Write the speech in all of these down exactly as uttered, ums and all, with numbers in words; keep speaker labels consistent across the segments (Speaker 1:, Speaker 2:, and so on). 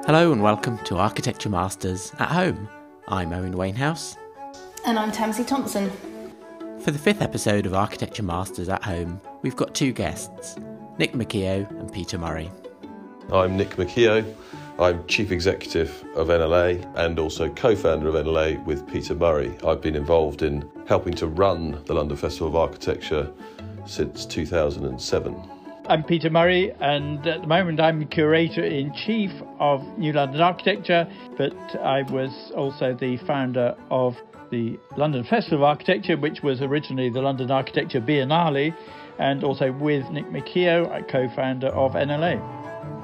Speaker 1: Hello and welcome to Architecture Masters at Home. I'm Owen Wainhouse.
Speaker 2: And I'm Tamsy Thompson.
Speaker 1: For the fifth episode of Architecture Masters at Home, we've got two guests, Nick McKeough and Peter Murray.
Speaker 3: I'm Nick McKeough. I'm Chief Executive of N L A and also co-founder of N L A with Peter Murray. I've been involved in helping to run the London Festival of Architecture since two thousand seven.
Speaker 4: I'm Peter Murray, and at the moment I'm Curator-in-Chief of New London Architecture, but I was also the founder of the London Festival of Architecture, which was originally the London Architecture Biennale, and also with Nick McKeough, a co-founder of N L A.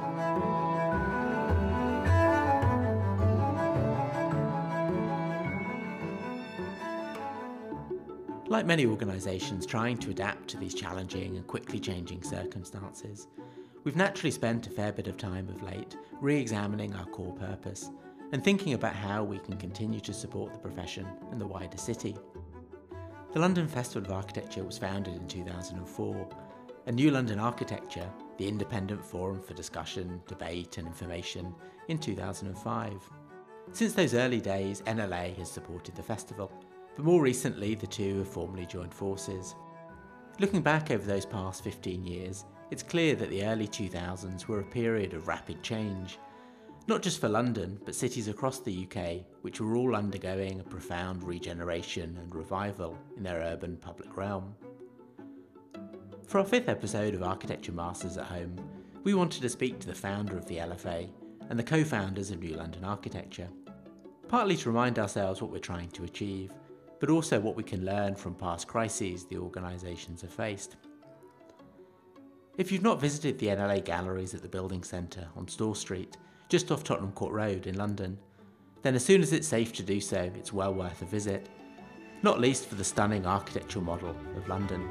Speaker 1: Like many organisations trying to adapt to these challenging and quickly changing circumstances, we've naturally spent a fair bit of time of late re-examining our core purpose and thinking about how we can continue to support the profession and the wider city. The London Festival of Architecture was founded in two thousand four, and New London Architecture, the independent forum for discussion, debate and information, in two thousand five. Since those early days, N L A has supported the festival, but more recently the two have formally joined forces. Looking back over those past fifteen years, it's clear that the early two thousands were a period of rapid change, not just for London, but cities across the U K, which were all undergoing a profound regeneration and revival in their urban public realm. For our fifth episode of Architecture Masters at Home, we wanted to speak to the founder of the L F A and the co-founders of New London Architecture, partly to remind ourselves what we're trying to achieve, but also what we can learn from past crises the organisations have faced. If you've not visited the N L A galleries at the Building Centre on Store Street, just off Tottenham Court Road in London, then as soon as it's safe to do so, it's well worth a visit, not least for the stunning architectural model of London.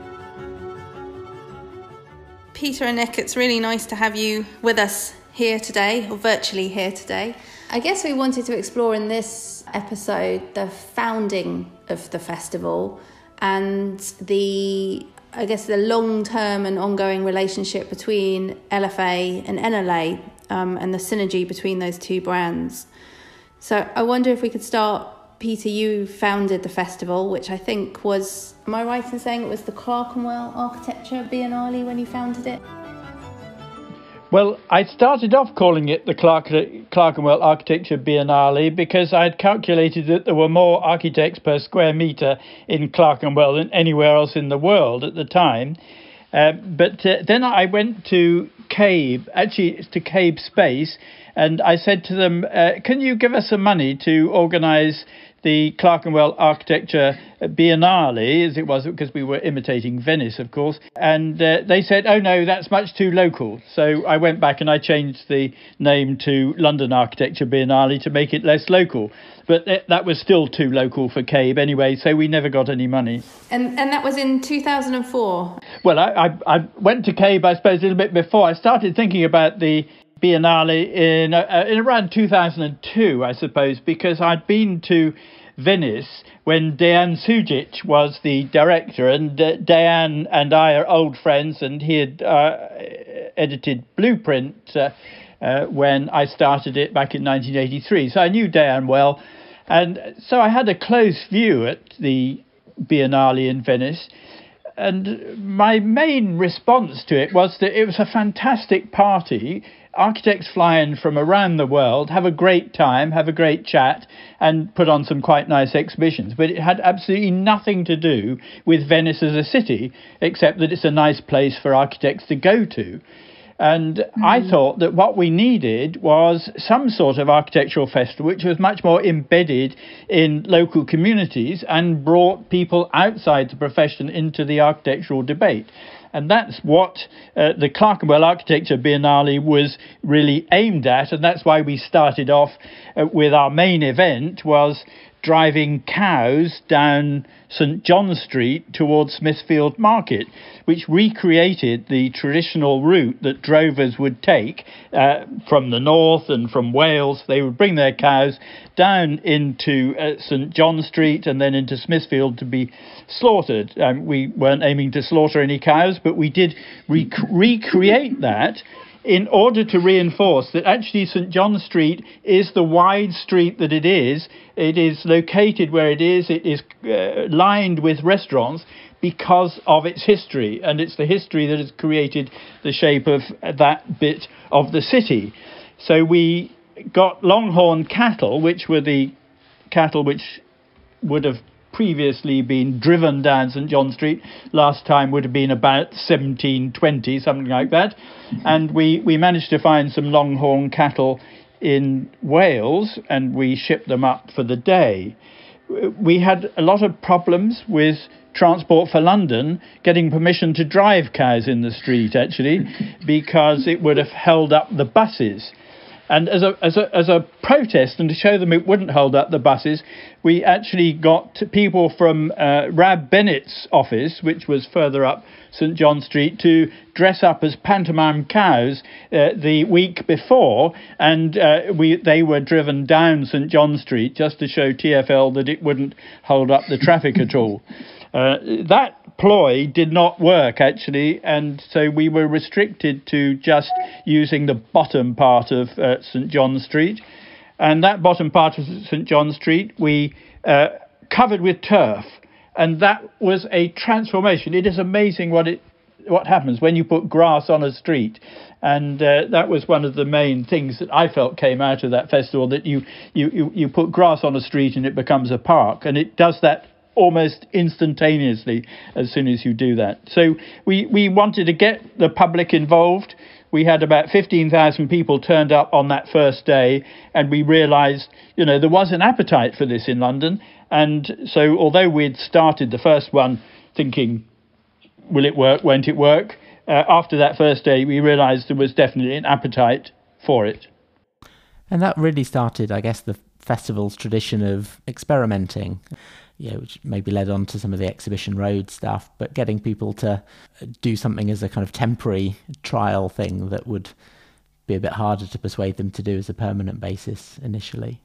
Speaker 2: Peter and Nick, it's really nice to have you with us here today, or virtually here today. I guess we wanted to explore in this episode the founding of the festival and the, I guess, the long-term and ongoing relationship between L F A and N L A, um, and the synergy between those two brands. So I wonder if we could start. Peter, you founded the festival, which I think was, am I right in saying it was the Clerkenwell Architecture Biennale when you founded it?
Speaker 4: Well, I started off calling it the Clark- Clerkenwell Architecture Biennale because I'd calculated that there were more architects per square metre in Clerkenwell than anywhere else in the world at the time. Uh, but uh, then I went to CABE, actually it's to CABE Space, and I said to them, uh, can you give us some money to organise the Clerkenwell Architecture Biennale, as it was, because we were imitating Venice, of course. And uh, they said, oh no, that's much too local. So I went back and I changed the name to London Architecture Biennale to make it less local. But th- that was still too local for CABE anyway, so we never got any money.
Speaker 2: And and that was in two thousand four?
Speaker 4: Well, I, I, I went to CABE, I suppose, a little bit before. I started thinking about the Biennale in uh, in around two thousand two, I suppose, because I'd been to Venice when Dejan Sujic was the director, and uh, Dejan and I are old friends, and he had uh, edited Blueprint uh, uh, when I started it back in nineteen eighty-three. So I knew Dejan well, and so I had a close view at the Biennale in Venice. And my main response to it was that it was a fantastic party. Architects fly in from around the world, have a great time, have a great chat, and put on some quite nice exhibitions. But it had absolutely nothing to do with Venice as a city, except that it's a nice place for architects to go to. And mm-hmm. I thought that what we needed was some sort of architectural festival which was much more embedded in local communities and brought people outside the profession into the architectural debate. And that's what uh, the Clerkenwell Architecture Biennale was really aimed at. And that's why we started off uh, with our main event was driving cows down St John Street towards Smithfield Market, which recreated the traditional route that drovers would take uh, from the north and from Wales. They would bring their cows down into uh, St John Street and then into Smithfield to be slaughtered. Um, we weren't aiming to slaughter any cows, but we did rec- recreate that in order to reinforce that actually St John Street is the wide street that it is. It is located where it is. It is uh, lined with restaurants because of its history, and it's the history that has created the shape of that bit of the city. So we got longhorn cattle, which were the cattle which would have previously been driven down St John Street. Last time would have been about seventeen twenty, something like that. And we, we managed to find some longhorn cattle in Wales, and we shipped them up for the day. We had a lot of problems with Transport for London getting permission to drive cows in the street, actually, because it would have held up the buses. And as a as a as a protest, and to show them it wouldn't hold up the buses, we actually got people from uh, Rab Bennett's office, which was further up St John Street, to dress up as pantomime cows uh, the week before, and uh, we they were driven down St John Street just to show T F L that it wouldn't hold up the traffic at all. Uh, that ploy did not work, actually, and so we were restricted to just using the bottom part of uh, St John Street. And that bottom part of St John Street we uh, covered with turf, and that was a transformation. It is amazing what it what happens when you put grass on a street. And uh, that was one of the main things that I felt came out of that festival, that you, you, you, you put grass on a street and it becomes a park, and it does that almost instantaneously as soon as you do that. So we, we wanted to get the public involved. We had about fifteen thousand people turned up on that first day, and we realised, you know, there was an appetite for this in London. And so although we'd started the first one thinking, will it work, won't it work? Uh, after that first day, we realised there was definitely an appetite for it.
Speaker 1: And that really started, I guess, the festival's tradition of experimenting, you know, which maybe led on to some of the Exhibition Road stuff, but getting people to do something as a kind of temporary trial thing that would be a bit harder to persuade them to do as a permanent basis initially.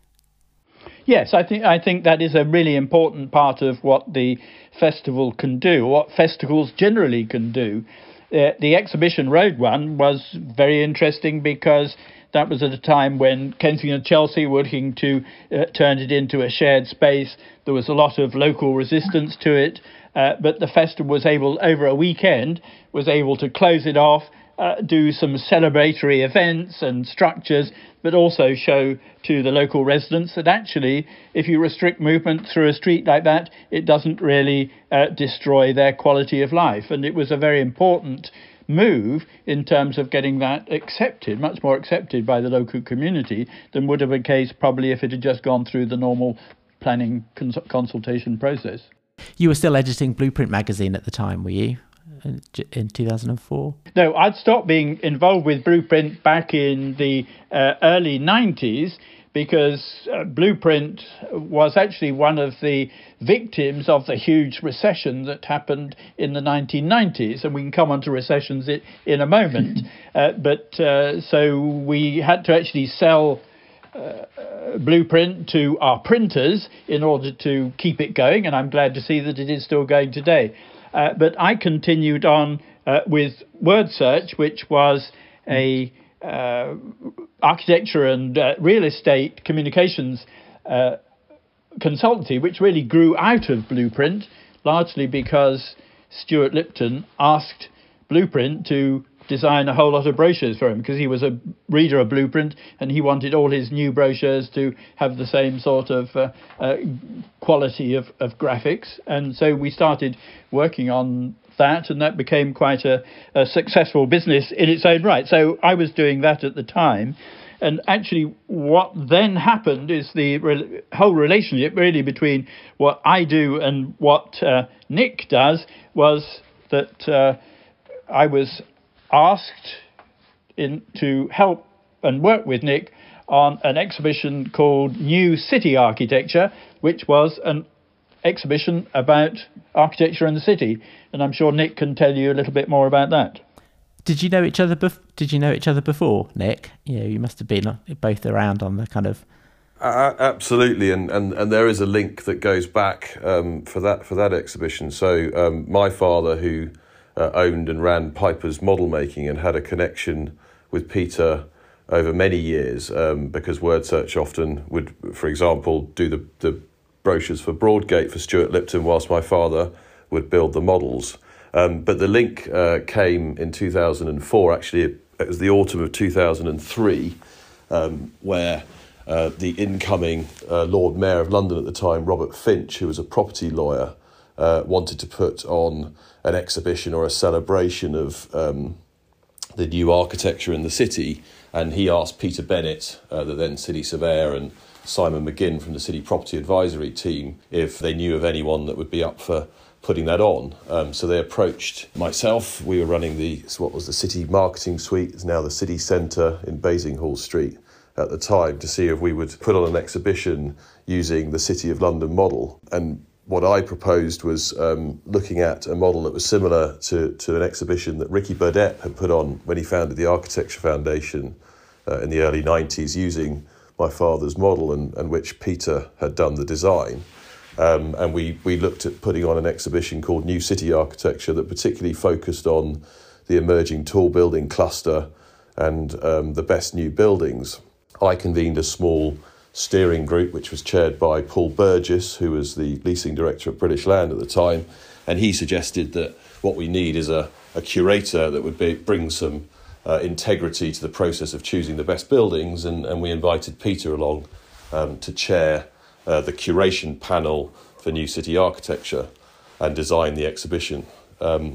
Speaker 4: Yes, I think I think that is a really important part of what the festival can do, what festivals generally can do. Uh, the Exhibition Road one was very interesting because that was at a time when Kensington and Chelsea were looking to uh, turn it into a shared space. There was a lot of local resistance to it, uh, but the festival was able, over a weekend, was able to close it off, uh, do some celebratory events and structures, but also show to the local residents that actually, if you restrict movement through a street like that, it doesn't really uh, destroy their quality of life. And it was a very important move in terms of getting that accepted, much more accepted by the local community than would have been the case probably if it had just gone through the normal planning cons- consultation process.
Speaker 1: You were still editing Blueprint magazine at the time, were you, in two thousand four?
Speaker 4: No, I'd stopped being involved with Blueprint back in the uh, early nineties, because uh, Blueprint was actually one of the victims of the huge recession that happened in the nineteen nineties, and we can come on to recessions in, in a moment. uh, but uh, so we had to actually sell uh, Blueprint to our printers in order to keep it going, and I'm glad to see that it is still going today. Uh, but I continued on uh, with WordSearch, which was a Uh, architecture and uh, real estate communications uh, consultancy, which really grew out of Blueprint, largely because Stuart Lipton asked Blueprint to design a whole lot of brochures for him, because he was a reader of Blueprint and he wanted all his new brochures to have the same sort of uh, uh, quality of, of graphics. And so we started working on that, and that became quite a, a successful business in its own right. So I was doing that at the time, and actually what then happened is the re- whole relationship really between what I do and what uh, Nick does was that uh, I was asked in to help and work with Nick on an exhibition called New City Architecture, which was an exhibition about architecture in the city, and I'm sure Nick can tell you a little bit more about that.
Speaker 1: Did you know each other? Bef- did you know each other before, Nick? You know, you must have been both around on the kind of.
Speaker 3: Uh, absolutely, and, and and there is a link that goes back um, for that for that exhibition. So um, my father, who uh, owned and ran Piper's Model Making and had a connection with Peter over many years, um, because Word Search often would, for example, do the, the brochures for Broadgate for Stuart Lipton, whilst my father would build the models. Um, but the link uh, came in two thousand four, actually it, it was the autumn of two thousand three, um, where uh, the incoming uh, Lord Mayor of London at the time, Robert Finch, who was a property lawyer, uh, wanted to put on an exhibition or a celebration of um, the new architecture in the city, and he asked Peter Bennett, uh, the then city surveyor, and Simon McGinn from the City Property Advisory team if they knew of anyone that would be up for putting that on. Um, so they approached myself. We were running the what was the City Marketing Suite, it's now the City Centre in Basinghall Street at the time, to see if we would put on an exhibition using the City of London model. And what I proposed was um, looking at a model that was similar to, to an exhibition that Ricky Burdett had put on when he founded the Architecture Foundation uh, in the early nineties, using my father's model, and, and which Peter had done the design. Um, and we, we looked at putting on an exhibition called New City Architecture that particularly focused on the emerging tall building cluster and um, the best new buildings. I convened a small steering group, which was chaired by Paul Burgess, who was the leasing director at British Land at the time, and he suggested that what we need is a, a curator that would be, bring some uh, integrity to the process of choosing the best buildings, and, and we invited Peter along um, to chair uh, the curation panel for New City Architecture and design the exhibition. Um,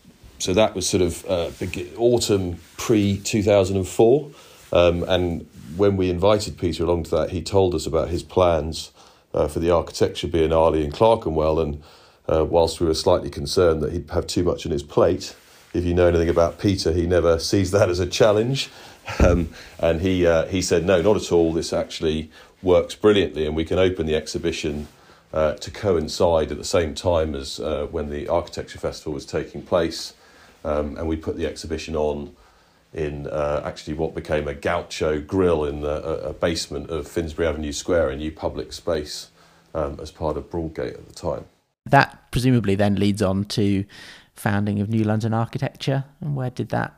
Speaker 3: so that was sort of uh, autumn pre two thousand four, um, and when we invited Peter along to that, he told us about his plans uh, for the Architecture Biennale in Clerkenwell, and uh, whilst we were slightly concerned that he'd have too much on his plate, if you know anything about Peter, he never sees that as a challenge, um, and he uh, he said, no, not at all, this actually works brilliantly, and we can open the exhibition uh, to coincide at the same time as uh, when the Architecture Festival was taking place, um, and we put the exhibition on in uh, actually what became a gaucho grill in the a, a basement of Finsbury Avenue Square, a new public space um, as part of Broadgate at the time.
Speaker 1: That presumably then leads on to founding of New London Architecture. And where did that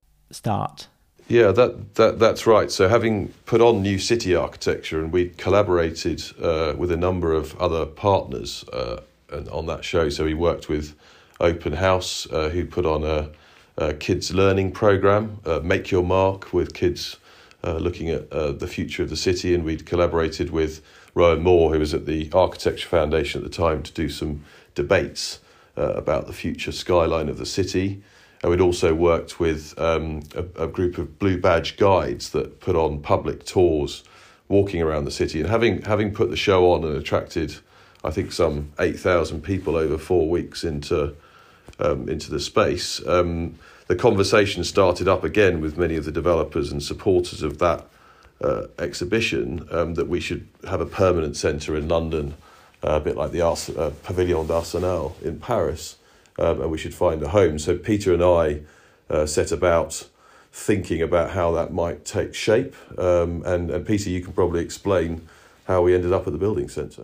Speaker 1: start?
Speaker 3: Yeah, that, that that's right. So having put on New City Architecture, and we collaborated uh, with a number of other partners uh, on that show. So we worked with Open House, uh, who put on a Uh, kids learning program, uh, Make Your Mark, with kids uh, looking at uh, the future of the city, and we'd collaborated with Rowan Moore, who was at the Architecture Foundation at the time, to do some debates uh, about the future skyline of the city. And we'd also worked with um, a, a group of Blue Badge guides that put on public tours walking around the city, and having having put the show on and attracted, I think, some eight thousand people over four weeks into Um, into the space, um, the conversation started up again with many of the developers and supporters of that uh, exhibition, um, that we should have a permanent centre in London, uh, a bit like the Ars- uh, Pavillon d'Arsenal in Paris, um, and we should find a home. So Peter and I uh, set about thinking about how that might take shape, um, and, and Peter, you can probably explain how we ended up at the Building Centre.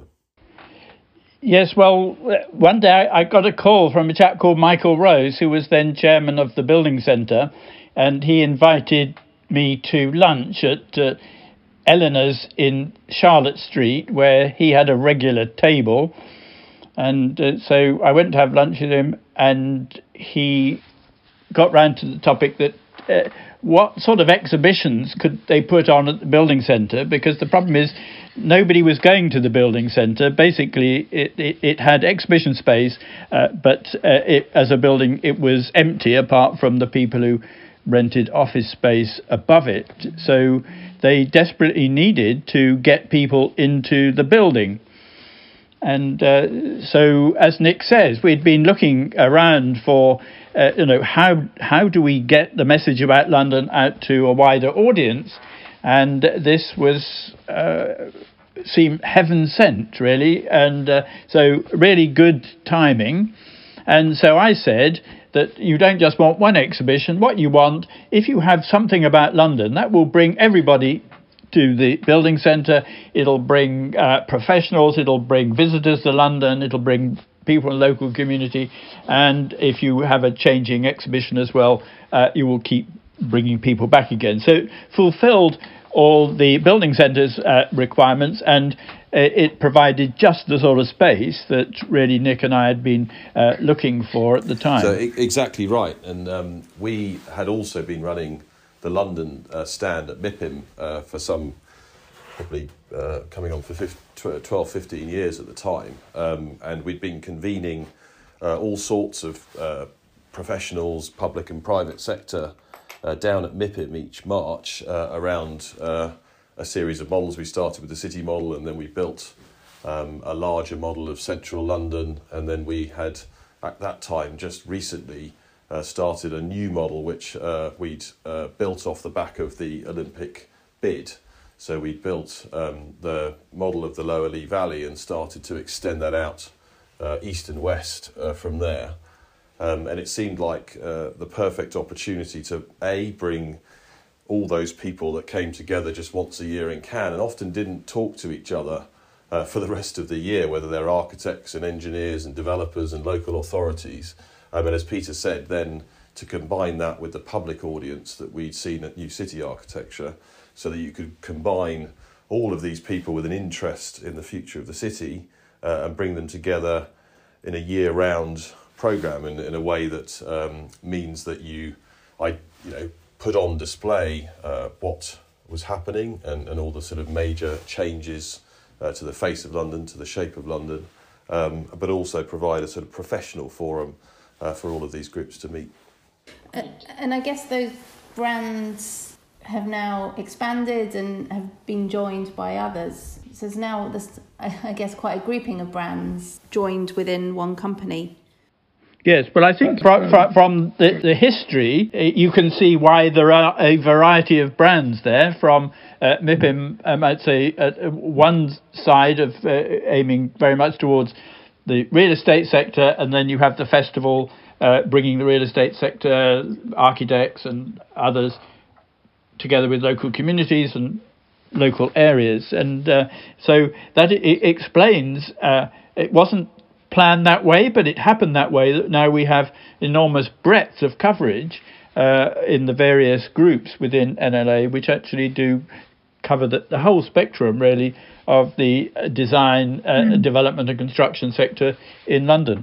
Speaker 4: Yes, well, one day I got a call from a chap called Michael Rose, who was then chairman of the Building Centre, and he invited me to lunch at uh, Eleanor's in Charlotte Street, where he had a regular table. And uh, so I went to have lunch with him, and he got round to the topic that uh, what sort of exhibitions could they put on at the Building Centre, because the problem is nobody was going to the Building Centre. Basically, it, it, it had exhibition space, uh, but uh, it, as a building, it was empty apart from the people who rented office space above it. So they desperately needed to get people into the building. And uh, so, as Nick says, we'd been looking around for, uh, you know, how how do we get the message about London out to a wider audience? And this was uh, seemed heaven sent, really. And uh, so really good timing. And so I said that you don't just want one exhibition. What you want, if you have something about London, that will bring everybody to the Building Centre. It'll bring uh, professionals, it'll bring visitors to London, it'll bring people in the local community. And if you have a changing exhibition as well, uh, you will keep bringing people back again. So it fulfilled all the building centre's uh, requirements, and uh, it provided just the sort of space that really Nick and I had been uh, looking for at the time.
Speaker 3: So e- exactly right. And um, we had also been running the London uh, stand at MIPIM uh, for some, probably uh, coming on for fifteen, twelve, fifteen years at the time. Um, and we'd been convening uh, all sorts of uh, professionals, public and private sector, Uh, down at MIPIM each March uh, around uh, a series of models. We started with the city model, and then we built um, a larger model of central London, and then we had at that time just recently uh, started a new model which uh, we'd uh, built off the back of the Olympic bid. So we built um, the model of the Lower Lee Valley and started to extend that out uh, east and west uh, from there. Um, and it seemed like uh, the perfect opportunity to, A, bring all those people that came together just once a year in Cannes and often didn't talk to each other uh, for the rest of the year, whether they're architects and engineers and developers and local authorities. Um, and as Peter said, then to combine that with the public audience that we'd seen at New City Architecture, so that you could combine all of these people with an interest in the future of the city uh, and bring them together in a year-round program in, in a way that um, means that you, I, you know, put on display uh, what was happening and, and all the sort of major changes uh, to the face of London, to the shape of London, um, but also provide a sort of professional forum uh, for all of these groups to meet.
Speaker 2: Uh, and I guess those brands have now expanded and have been joined by others. So there's now, this, I guess, quite a grouping of brands joined within one company.
Speaker 4: Yes, but I think from, from the, the history, you can see why there are a variety of brands there. From uh, MIPIM, um, I'd say, at one side of uh, aiming very much towards the real estate sector, and then you have the festival uh, bringing the real estate sector, architects and others, together with local communities and local areas. And uh, so that it, it explains uh, it wasn't planned that way, but it happened that way, that now we have enormous breadth of coverage uh, in the various groups within N L A, which actually do cover the, the whole spectrum, really, of the design, uh, mm. development and construction sector in London.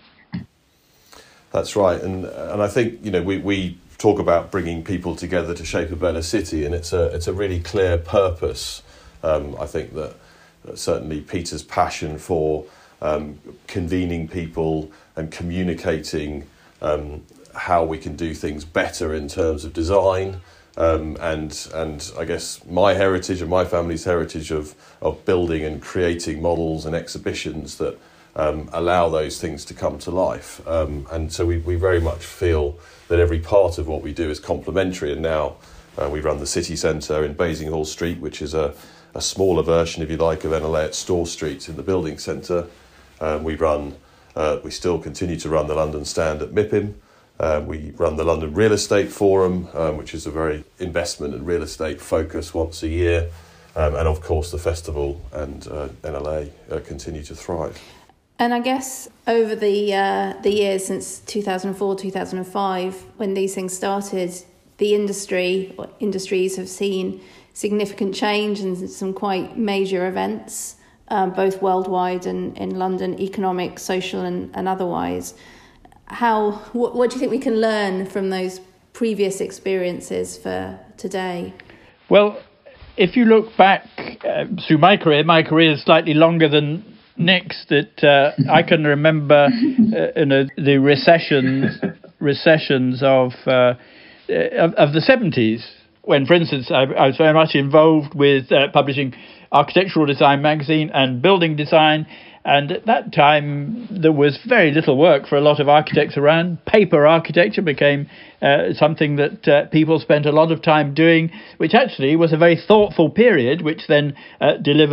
Speaker 3: That's right. And and I think, you know, we, we talk about bringing people together to shape a better city, and it's a, it's a really clear purpose. Um, I think that uh, certainly Peter's passion for Um, convening people and communicating um, how we can do things better in terms of design, um, and and I guess my heritage and my family's heritage of of building and creating models and exhibitions that um, allow those things to come to life. Um, and so we, we very much feel that every part of what we do is complementary. And now uh, we run the city centre in Basinghall Street, which is a, a smaller version, if you like, of N L A at Store Street in the building centre. Um, we run, uh, we still continue to run the London stand at MIPIM. Uh, we run the London Real Estate Forum, um, which is a very investment and real estate focus once a year. Um, and of course the festival and uh, N L A uh, continue to thrive.
Speaker 2: And I guess over the uh, the years since two thousand four, two thousand five, when these things started, the industry or industries have seen significant change and some quite major events. Um, both worldwide and in London, economic, social and, and otherwise. How? What, what do you think we can learn from those previous experiences for today?
Speaker 4: Well, if you look back uh, through my career, my career is slightly longer than Nick's, that uh, I can remember uh, you know, the recessions, recessions of, uh, of, of the seventies, when, for instance, I, I was very much involved with uh, publishing Architectural Design magazine and building design, and at that time there was very little work for a lot of architects around. Paper architecture became uh, something that uh, people spent a lot of time doing, which actually was a very thoughtful period, which then uh, delivered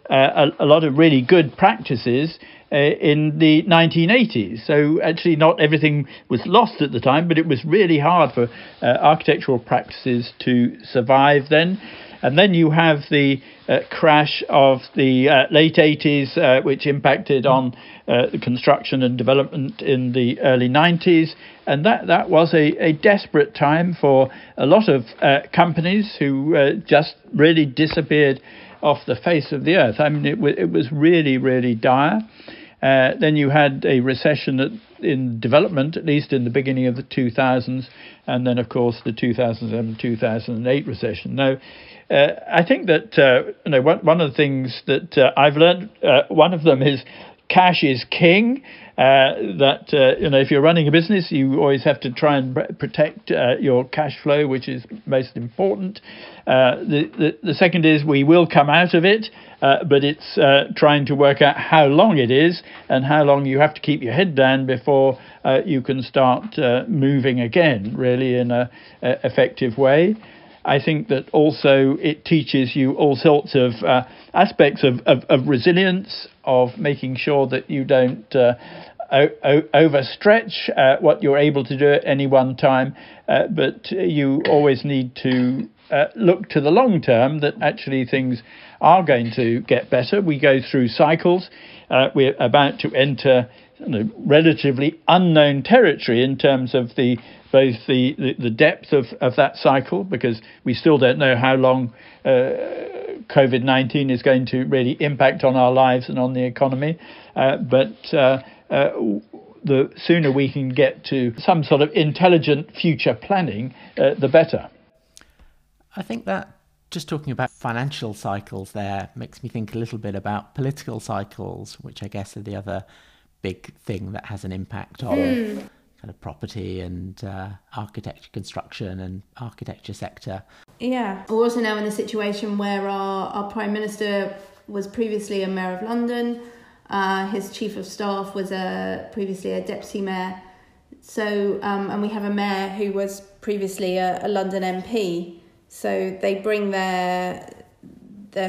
Speaker 4: uh, a, a lot of really good practices uh, in the nineteen eighties. So actually not everything was lost at the time, but it was really hard for uh, architectural practices to survive then. And then you have the uh, crash of the uh, late eighties, uh, which impacted on uh, the construction and development in the early nineties. And that, that was a, a desperate time for a lot of uh, companies who uh, just really disappeared off the face of the earth. I mean, it, w- it was really, really dire. Uh, then you had a recession at, in development, at least in the beginning of the two thousands, and then, of course, the two thousand seven two thousand eight recession. Now, uh, I think that uh, you know one, one of the things that uh, I've learned, uh, one of them is cash is king. Uh, that uh, you know, if you're running a business, you always have to try and protect uh, your cash flow, which is most important. Uh, the, the the second is we will come out of it, uh, but it's uh, trying to work out how long it is and how long you have to keep your head down before uh, you can start uh, moving again, really in a, a effective way. I think that also it teaches you all sorts of uh, aspects of, of, of resilience, of making sure that you don't uh, o- o- overstretch uh, what you're able to do at any one time, uh, but you always need to uh, look to the long term, that actually things are going to get better. We go through cycles. Uh, we're about to enter you know, relatively unknown territory in terms of the both the, the, the depth of, of that cycle, because we still don't know how long uh, COVID nineteen is going to really impact on our lives and on the economy. Uh, but uh, uh, the sooner we can get to some sort of intelligent future planning, uh, the better.
Speaker 1: I think that just talking about financial cycles there makes me think a little bit about political cycles, which I guess are the other big thing that has an impact on mm. kind of property and uh, architecture, construction and architecture sector.
Speaker 2: Yeah. We're also now in a situation where our, our Prime Minister was previously a Mayor of London. Uh, his Chief of Staff was a, previously a Deputy Mayor. So, um, and we have a Mayor who was previously a, a London M P. So they bring their their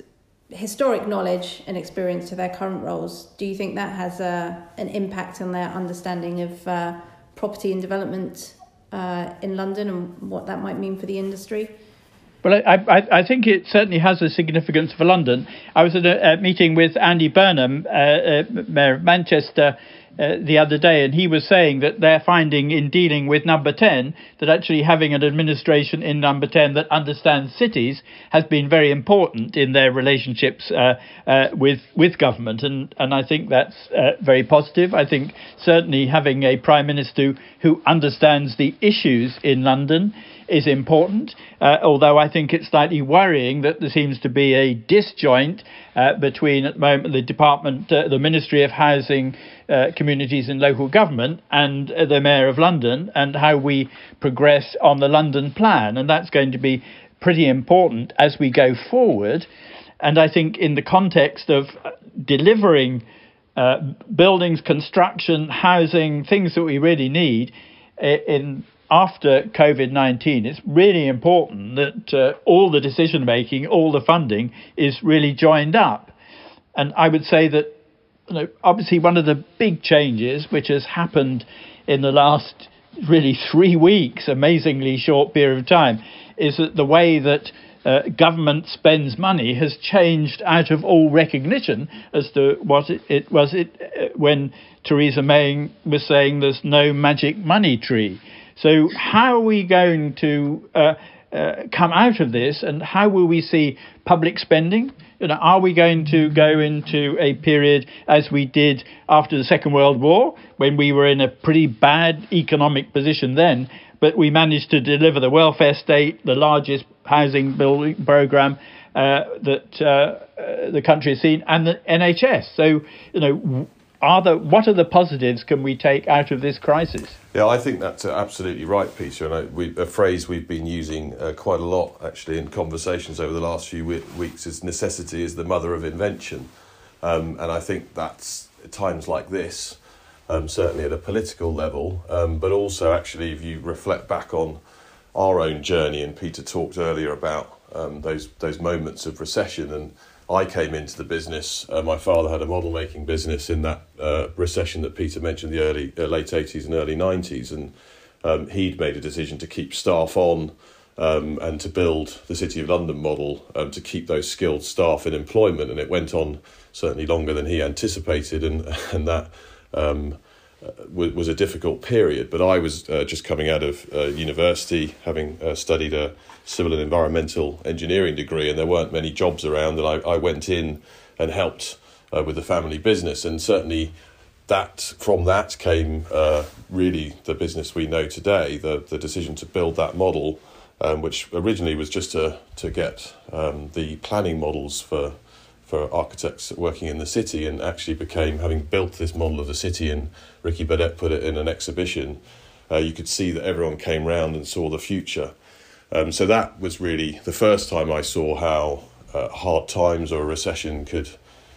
Speaker 2: historic knowledge and experience to their current roles. Do you think that has a, an impact on their understanding of uh, property and development uh, in London and what that might mean for the industry?
Speaker 4: Well, I, I, I think it certainly has a significance for London. I was at a, a meeting with Andy Burnham, uh, uh, Mayor of Manchester, Uh, the other day, and he was saying that they're finding in dealing with Number ten that actually having an administration in Number ten that understands cities has been very important in their relationships uh, uh, with with government, and and I think that's uh, very positive. I think certainly having a Prime Minister who understands the issues in London is important, uh, although I think it's slightly worrying that there seems to be a disjoint uh, between, at the moment, the Department, uh, the Ministry of Housing, uh, Communities and Local Government and uh, the Mayor of London, and how we progress on the London plan. And that's going to be pretty important as we go forward. And I think in the context of delivering uh, buildings, construction, housing, things that we really need in after COVID nineteen, it's really important that uh, all the decision making, all the funding is really joined up. And I would say that, you know, obviously one of the big changes which has happened in the last really three weeks, amazingly short period of time, is that the way that uh, government spends money has changed out of all recognition as to what it, it was it uh, when Theresa May was saying there's no magic money tree. So how are we going to uh, uh, come out of this, and how will we see public spending? You know, are we going to go into a period as we did after the Second World War, when we were in a pretty bad economic position then, but we managed to deliver the welfare state, the largest housing building programme uh, that uh, uh, the country has seen, and the N H S? So, you know, Are the, what are the positives can we take out of this crisis?
Speaker 3: Yeah, I think that's absolutely right, Peter. And I, we, a phrase we've been using uh, quite a lot, actually, in conversations over the last few we- weeks is necessity is the mother of invention. Um, and I think that's at times like this, um, certainly at a political level, um, but also actually if you reflect back on our own journey, and Peter talked earlier about um, those those moments of recession, and I came into the business. Uh, my father had a model making business in that uh, recession that Peter mentioned, the early uh, late eighties and early nineties, and um, he'd made a decision to keep staff on um, and to build the City of London model um, to keep those skilled staff in employment, and it went on certainly longer than he anticipated, and and that um, was a difficult period. But I was uh, just coming out of uh, university, having uh, studied a civil and environmental engineering degree, and there weren't many jobs around, and I, I went in and helped uh, with the family business, and certainly that from that came uh, really the business we know today, the the decision to build that model, um, which originally was just to to get um, the planning models for for architects working in the city, and actually became, having built this model of the city, and Ricky Burdett put it in an exhibition, uh, you could see that everyone came round and saw the future. Um, so that was really the first time I saw how uh, hard times or a recession could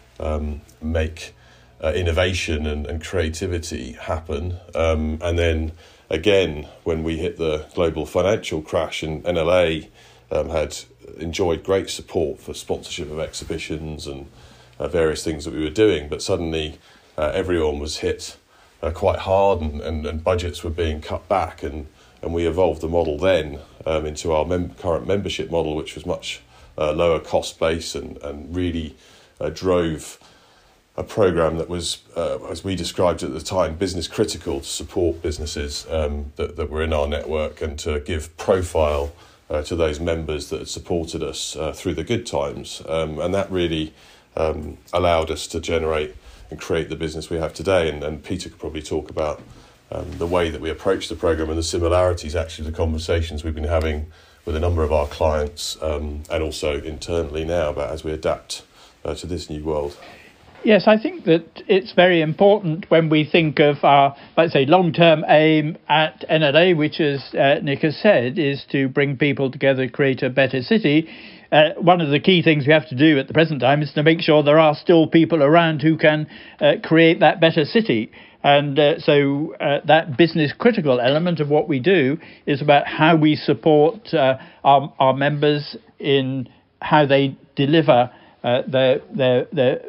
Speaker 3: um, make uh, innovation and, and creativity happen. Um, and then again, when we hit the global financial crash, and N L A um, had enjoyed great support for sponsorship of exhibitions and uh, various things that we were doing, but suddenly uh, everyone was hit uh, quite hard, and, and, and budgets were being cut back, and and we evolved the model then um, into our mem- current membership model, which was much uh, lower cost base, and, and really uh, drove a programme that was, uh, as we described at the time, business critical, to support businesses um, that, that were in our network, and to give profile uh, to those members that had supported us uh, through the good times. Um, and that really um, allowed us to generate and create the business we have today. And, and Peter could probably talk about Um, the way that we approach the programme and the similarities, actually, the conversations we've been having with a number of our clients um, and also internally now about as we adapt uh, to this new world.
Speaker 4: Yes, I think that it's very important when we think of our, let's say, long-term aim at N L A, which, as uh, Nick has said, is to bring people together, create a better city. Uh, one of the key things we have to do at the present time is to make sure there are still people around who can uh, create that better city. And uh, so uh, that business critical element of what we do is about how we support uh, our, our members in how they deliver uh, their, their, their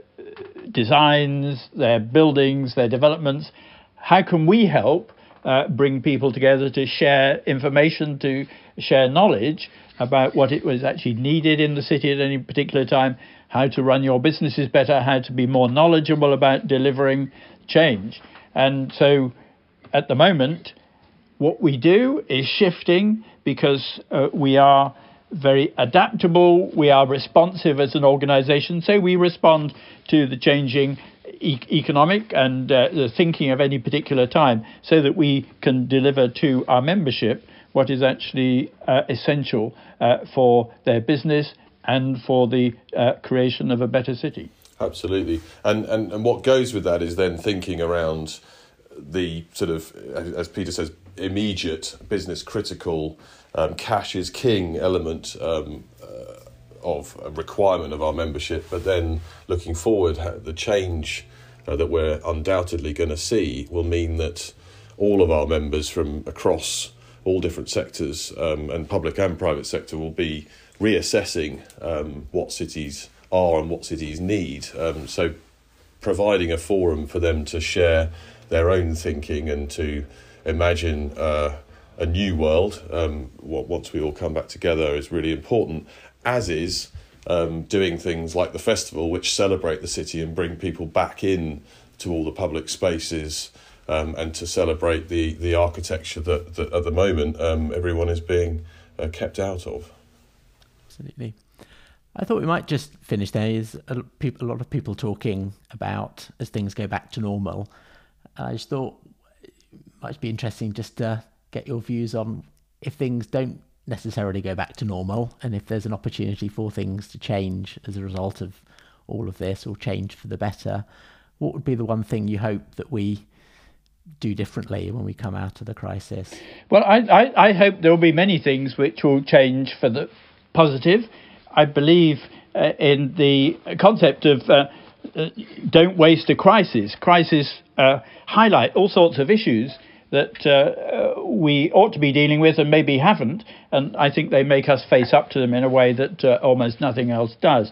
Speaker 4: designs, their buildings, their developments. How can we help uh, bring people together to share information, to share knowledge about what it was actually needed in the city at any particular time, how to run your businesses better, how to be more knowledgeable about delivering change. And so at the moment, what we do is shifting because uh, we are very adaptable, we are responsive as an organisation, so we respond to the changing e- economic and uh, the thinking of any particular time, so that we can deliver to our membership what is actually uh, essential uh, for their business and for the uh, creation of a better city.
Speaker 3: Absolutely. And, and and what goes with that is then thinking around the sort of, as Peter says, immediate business critical, um, cash is king element um, uh, of a requirement of our membership. But then looking forward, the change uh, that we're undoubtedly going to see will mean that all of our members from across all different sectors, um, and public and private sector, will be reassessing um, what cities are and what cities need. Um, so providing a forum for them to share their own thinking and to imagine uh, a new world um, once we all come back together is really important, as is um, doing things like the festival, which celebrate the city and bring people back in to all the public spaces, um, and to celebrate the, the architecture that, that at the moment um, everyone is being uh, kept out of.
Speaker 1: Absolutely. I thought we might just finish there. Is a, a lot of people talking about as things go back to normal. I just thought it might be interesting just to get your views on if things don't necessarily go back to normal, and if there's an opportunity for things to change as a result of all of this, or change for the better. What would be the one thing you hope that we do differently when we come out of the crisis?
Speaker 4: Well, I, I, I hope there will be many things which will change for the positive. I believe uh, in the concept of uh, uh, don't waste a crisis. Crises uh, highlight all sorts of issues that uh, we ought to be dealing with and maybe haven't, and I think they make us face up to them in a way that uh, almost nothing else does.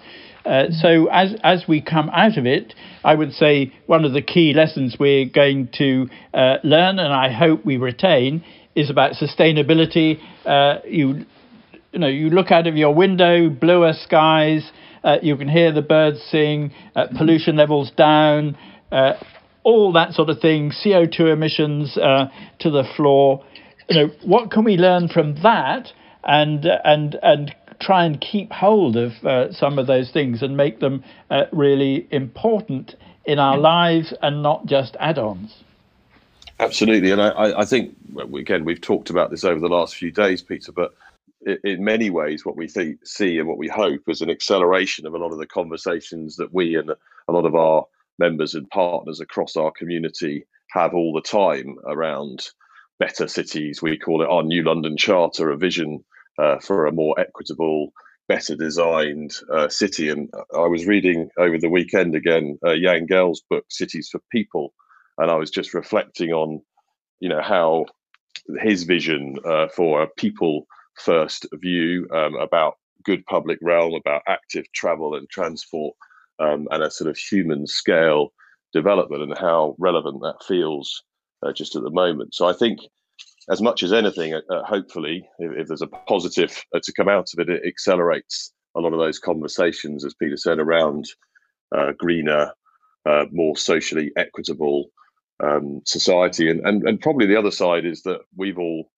Speaker 4: Uh, so as as we come out of it, I would say one of the key lessons we're going to uh, learn, and I hope we retain, is about sustainability. Uh, you you know, you look out of your window, bluer skies, uh, you can hear the birds sing, uh, pollution levels down, uh, all that sort of thing, C O two emissions uh, to the floor. You know, what can we learn from that, and uh, and and try and keep hold of uh, some of those things and make them uh, really important in our lives and not just add-ons?
Speaker 3: Absolutely, and I, I think, again, we've talked about this over the last few days, Peter, but in many ways what we think, see and what we hope is an acceleration of a lot of the conversations that we and a lot of our members and partners across our community have all the time around better cities. We call it our New London Charter, a vision uh, for a more equitable, better designed uh, city. And I was reading over the weekend again uh, Jan Gehl's book, Cities for People, and I was just reflecting on, you know, how his vision uh, for a people first view um, about good public realm, about active travel and transport, um, and a sort of human scale development, and how relevant that feels uh, just at the moment. So I think, as much as anything, uh, hopefully, if, if there's a positive uh, to come out of it, it accelerates a lot of those conversations, as Peter said, around uh, greener, uh, more socially equitable um, society. And, and and probably the other side is that we've all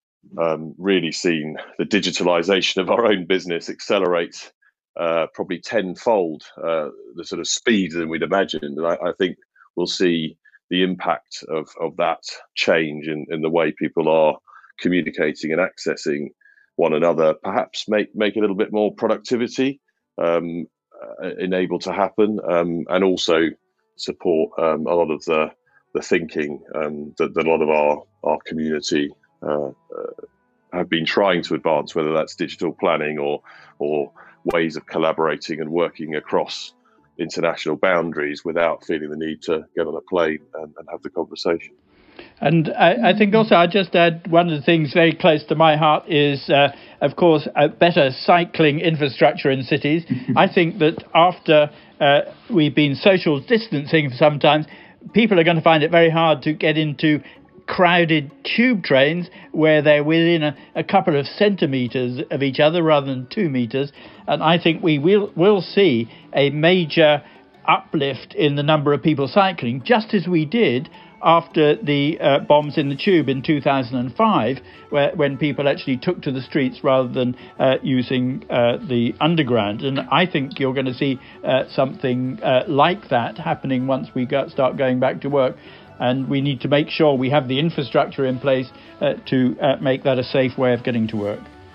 Speaker 3: um, really seen the digitalization of our own business accelerate uh, probably tenfold uh, the sort of speed than we'd imagined. And I, I think we'll see the impact of, of that change in, in the way people are communicating and accessing one another, perhaps make, make a little bit more productivity um, uh, enabled to happen, um, and also support um, a lot of the, the thinking um, that, that a lot of our, our community uh, uh, have been trying to advance, whether that's digital planning or, or ways of collaborating and working across international boundaries without feeling the need to get on a plane and, and have the conversation.
Speaker 4: And I, I think also I'd just add one of the things very close to my heart is, uh, of course, a better cycling infrastructure in cities. I think that after uh, we've been social distancing for some time, people are going to find it very hard to get into crowded tube trains where they're within a, a couple of centimetres of each other rather than two metres. And I think we will will see a major uplift in the number of people cycling, just as we did after the uh, bombs in the tube in two thousand five, where when people actually took to the streets rather than uh, using uh, the underground. And I think you're going to see uh, something uh, like that happening once we go, start going back to work. And we need to make sure we have the infrastructure in place uh, to uh, make that a safe way of getting to work.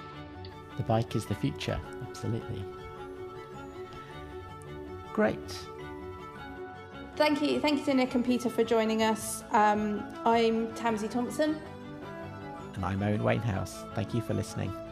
Speaker 1: The bike is the future, absolutely. Great.
Speaker 2: Thank you. Thank you to Nick and Peter for joining us. Um, I'm Tamsy Thompson.
Speaker 1: And I'm Owen Wainhouse. Thank you for listening.